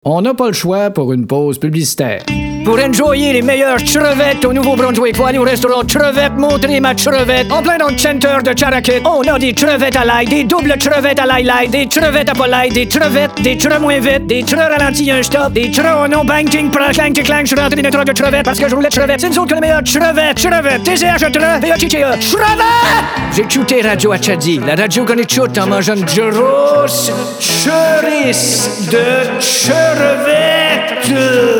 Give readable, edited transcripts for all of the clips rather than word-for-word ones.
On n'a pas le choix pour une pause publicitaire. Pour enjoyer les meilleures crevettes au Nouveau-Brunswick, faut aller au restaurant Crevette Montrer ma crevette. En plein dans le center de Charakit, on a des crevettes à l'ail, des doubles crevettes à l'ail, des crevettes à pas l'ail, des crevettes, des creux moins vite, des creux ralentis un stop, des creux oh non, bang, ting, prang, clang, clang, je suis rentré dans les trucs de crevettes parce que je roulais de crevettes. C'est nous autres que les meilleures crevettes, TCH-E-3, V-A-T-T-E, crevettes! J'ai écouté Radio Achadi, la radio qu'on écoute en mangeant une grosse chorice de crevettes.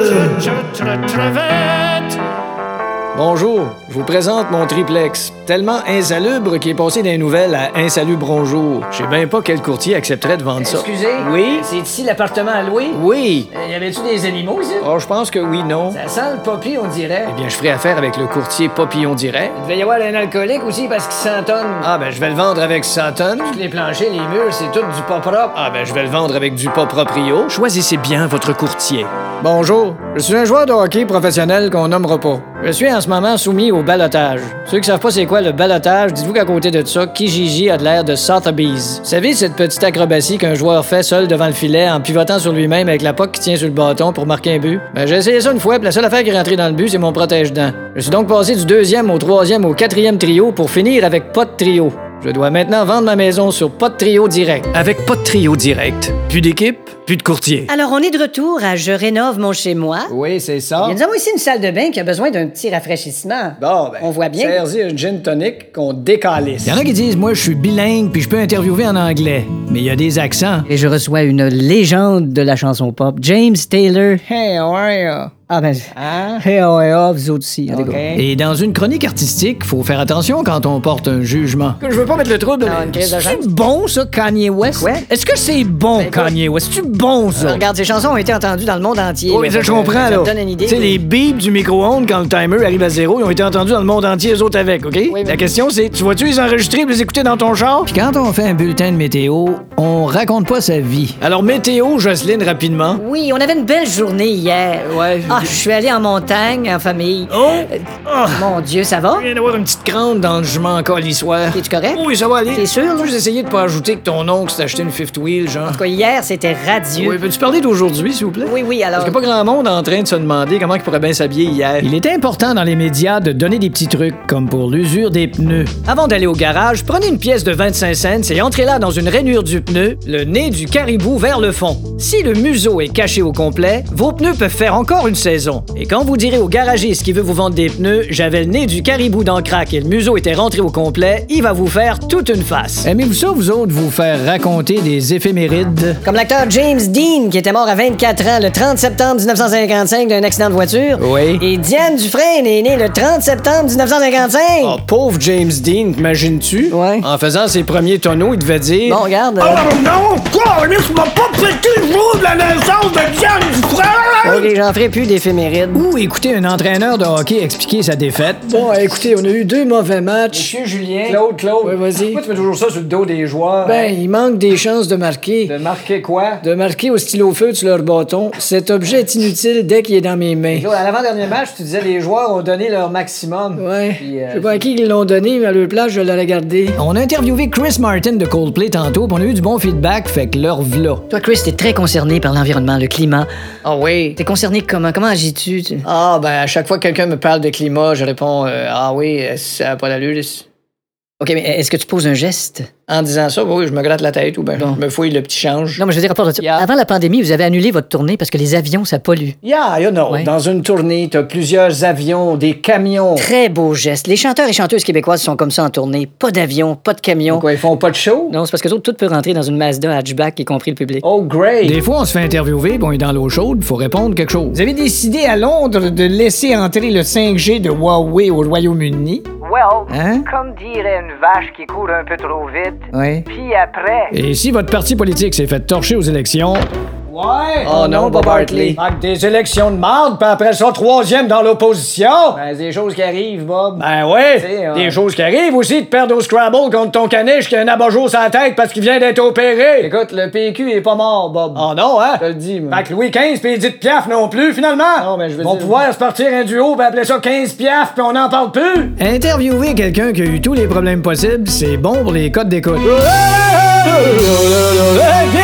Bonjour, je vous présente mon triplex. Tellement insalubre qu'il est passé des nouvelles à insalubre bonjour. Je sais bien pas quel courtier accepterait de vendre ça. Excusez? Oui? C'est ici l'appartement à louer? Oui. Y avait-tu des animaux ici? Oh, je pense que oui, non. Ça sent le poppy, on dirait. Eh bien, je ferai affaire avec le courtier Papillon Direct. Il devait y avoir un alcoolique aussi parce qu'il s'entonne. Ah, ben, je vais le vendre avec 100 tonnes. Les planchers, les murs, c'est tout du pas propre. Ah, ben, je vais le vendre avec du pas proprio. Choisissez bien votre courtier. Bonjour, je suis un joueur de hockey professionnel qu'on nommera pas. Je suis en ce moment soumis au ballottage. Ceux qui savent pas c'est quoi le ballottage, dites-vous qu'à côté de ça, Kijiji a de l'air de Sotheby's. Vous savez cette petite acrobatie qu'un joueur fait seul devant le filet en pivotant sur lui-même avec la puck qui tient sur le bâton pour marquer un but? Ben, j'ai essayé ça une fois, puis la seule affaire qui est rentrée dans le but, c'est mon protège-dents. Je suis donc passé du 2e au 3e au 4e trio pour finir avec pas de trio. Je dois maintenant vendre ma maison sur pas de trio direct. Avec pas de trio direct, plus d'équipe, plus de courtier. Alors, on est de retour à Je rénove mon chez-moi. Oui, c'est ça. Nous avons ici une salle de bain qui a besoin d'un petit rafraîchissement. Bon, ben, On voit bien. serre-y un gin tonic qu'on décalisse. Il y en a qui disent, moi, je suis bilingue puis je peux interviewer en anglais. Mais il y a des accents. Et je reçois une légende de la chanson pop, James Taylor. Hey, how are you? Ah ben, Hein? hey, oh, hey, oh, vous autres aussi. en tout cas. Et dans une chronique artistique, faut faire attention quand on porte un jugement. Je veux pas mettre le trouble. Ah, une crise de C'est bon, ça, Kanye West? Quoi? Est-ce que c'est bon, Kanye West? C'est-tu bon, ça? Regarde, ces chansons ont été entendues dans le monde entier. Oui, là, ça, fait je que, comprends, ça là. te donne une idée. Tu sais, les bips du micro-ondes, quand le timer arrive à zéro, ils ont été entendus dans le monde entier, eux autres avec, OK? mais- La question, c'est, tu vas-tu les enregistrer et les écouter dans ton char? Puis quand on fait un bulletin de météo, on raconte pas sa vie. Alors, météo, Jocelyne, rapidement. Oui, on avait une belle journée hier. Ouais. Ah, je suis allé en montagne, en famille. Oh! Ah! Mon Dieu, ça va? Je viens d'avoir une petite crante dans le jument encore l'histoire. Es-tu correct? Oui, ça va aller. T'es sûr, là? Juste essayer de pas ajouter que ton oncle s'est acheté une fifth wheel, genre. En tout cas, hier, c'était radieux. Oui, peux-tu parler d'aujourd'hui, s'il vous plaît? Oui, alors... Parce qu'il n'y a pas grand monde en train de se demander comment il pourrait bien s'habiller hier. Il est important dans les médias de donner des petits trucs, comme pour l'usure des pneus. Avant d'aller au garage, prenez une pièce de 25 cents et entrez-la dans une rainure du pneu, le nez du caribou vers le fond. Si le museau est caché au complet, vos pneus peuvent faire encore une saison. Et quand vous direz au garagiste qui veut vous vendre des pneus, j'avais le nez du caribou dans le crack et le museau était rentré au complet, il va vous faire toute une face. Aimez-vous ça, vous autres, vous faire raconter des éphémérides? Comme l'acteur James Dean, qui était mort à 24 ans le 30 septembre 1955 d'un accident de voiture. Oui. Et Diane Dufresne est née le 30 septembre 1955. Oh, pauvre James Dean, t'imagines-tu? Ouais. En faisant ses premiers tonneaux, il devait dire... Bon, regarde. non! Quoi? Mais tu m'as pas pété le jour de la naissance de Diane Dufresne! OK, j'en ferai plus d'éphémérides. Ou écouter un entraîneur de hockey expliquer sa défaite. Bon, écoutez, on a eu 2 mauvais matchs. Monsieur Julien. Claude. Ouais, vas-y. Pourquoi tu mets toujours ça sur le dos des joueurs? Ben, il manque des chances de marquer. de marquer quoi? De marquer au stylo-feu sur leur bâton. Cet objet est inutile dès qu'il est dans mes mains. À l'avant-dernier match, tu disais les joueurs ont donné leur maximum. Ouais. Puis, Je sais pas à qui ils l'ont donné, mais à leur place, je l'aurais gardé. On a interviewé Chris Martin de Coldplay tantôt, puis on a eu du bon feedback, fait que leur v'là. Toi, Chris, t'es très concerné par l'environnement, le climat. Ah oui. T'es concerné comment? Comment agis-tu? Ah, ben, à chaque fois que quelqu'un me parle de climat, je réponds ah oui, ça a pas d'allure. OK, mais est-ce que tu poses un geste? En disant ça, oui, je me gratte la tête ou ben, Bon. je me fouille le petit change. Non, mais je veux dire, rapport de ça. Yeah. Avant la pandémie, vous avez annulé votre tournée parce que les avions, ça pollue. Yeah, you know. Ouais. Dans une tournée, t'as plusieurs avions, des camions. Très beau geste. Les chanteurs et chanteuses québécoises sont comme ça en tournée. Pas d'avion, pas de camion. Quoi, ils font pas de show? Non, c'est parce que tout peut rentrer dans une Mazda hatchback, y compris le public. Oh, great. Des fois, on se fait interviewer, bon, on est dans l'eau chaude, faut répondre quelque chose. Vous avez décidé à Londres de laisser entrer le 5G de Huawei au Royaume-Uni? Well, Hein? comme dirait une vache qui court un peu trop vite, Oui. puis après... Et si votre parti politique s'est fait torcher aux élections... Ouais! Oh non, Bob Hartley. Fait que des élections de marde, puis après ça, 3e dans l'opposition! Ben, c'est des choses qui arrivent, Bob. Ben ouais! T'sais, Des choses qui arrivent aussi, de perdre au Scrabble contre ton caniche qui a un abajo sur la tête parce qu'il vient d'être opéré! Écoute, le PQ est pas mort, Bob. Oh non, hein? Je te le dis, moi. Fait que Louis XV pis Edith Piaf non plus, finalement! Non, mais je veux Ils vont dire- pouvoir se partir un duo pis appeler ça 15 Piaf pis on n'en parle plus! Interviewer quelqu'un qui a eu tous les problèmes possibles, c'est bon pour les codes d'écoute. Bienvenue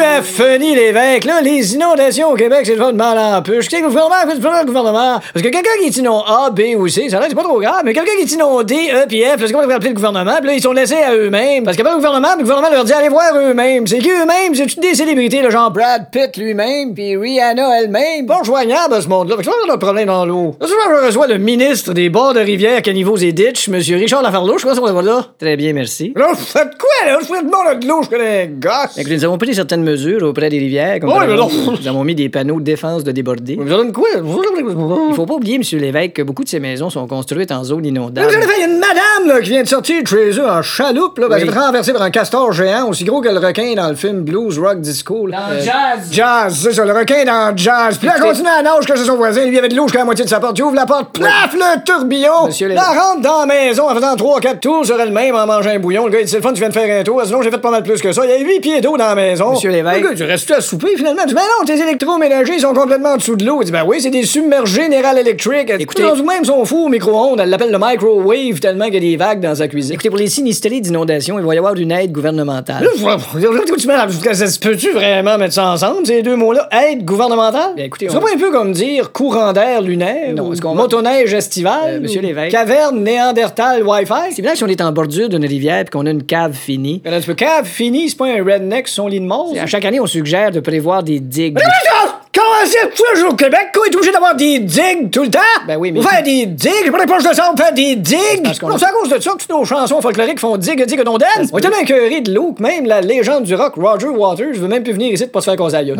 funny, l'évêque. Là, les inondations au Québec, c'est le fun de mal en puce. Qu'est-ce que le gouvernement fait le gouvernement? Parce que quelqu'un qui dit non A, B ou C, ça là, c'est pas trop grave. Mais quelqu'un qui dit non D, E puis F, là, c'est comment on va appeler le gouvernement? Puis là, ils sont laissés à eux-mêmes. Parce qu'après le gouvernement leur dit allez voir eux-mêmes. C'est qui eux-mêmes? C'est toutes des célébrités, là, genre Brad Pitt lui-même, puis Rihanna elle-même. Bon joignable à ce monde-là. Fait que ça, on a un problème dans l'eau. Là, souvent, je reçois le ministre des bords de rivière, caniveaux et ditches, M. Richard Lafarlouche. Je crois qu'on va là. Très bien, merci. Là, vous faites quoi, là? Je fais de monde de l'eau, je connais un gosse. Écoutez, nous avons pris certaines mesures auprès des rivières. Comme nous avons mis des panneaux de défense de déborder. Vous avez quoi? Il faut pas oublier, M. l'évêque, que beaucoup de ces maisons sont construites en zone inondable. Il y a une madame là, qui vient de sortir de chez eux en chaloupe, là, parce qu'elle est renversée par un castor géant aussi gros que le requin dans le film Blues Rock Disco. Là. Dans Jazz. Jazz, c'est ça, le requin dans Jazz. Puis là, elle continue à nage que c'est son voisin. Lui, il avait de l'eau jusqu'à la moitié de sa porte. Il ouvre la porte, plaf, le tourbillon. Là, elle rentre dans la maison en faisant 3-4 tours sur elle-même en mangeant un bouillon. Le gars, il dit, c'est le fun, tu viens de faire un tour. Sinon, j'ai fait pas mal plus que ça. Il y a 8 pieds d'eau dans la maison. Monsieur l'évêque. Le gars, tu restes à souper, finalement. Il dit, ben non, tes électroménagers sont complètement en dessous de l'eau. Il dit, ben oui, c'est des submergés General Electric. Écoutez, même son four au micro-ondes, elle l'appelle le microwave tellement qu'il y a des vagues dans sa cuisine. Écoutez, pour les sinistrés d'inondation, il va y avoir une aide gouvernementale. Peux-tu vraiment mettre ça ensemble, ces deux mots-là? Aide gouvernementale? Bien, écoutez, c'est pas un peu comme dire courant d'air lunaire? Non, ou motoneige estivale? Monsieur l'évêque. Caverne néandertal Wi-Fi? C'est bien si on est en bordure d'une rivière et qu'on a une cave finie. Un petit peu cave finie, c'est pas un redneck sur son lit de mort? À chaque année, on suggère de prévoir des digues. Comment c'est toujours au Québec qu'on est obligé d'avoir des digues tout le temps? Ben oui, mais... Faire des digues? J'ai pas les poches de sable, faire des digues? Non, c'est à cause de ça que toutes nos chansons folkloriques font digue, digue, non, on est tellement écœurés de l'eau que même la légende du rock Roger Waters veut même plus venir ici pour pas se faire causer à gueule.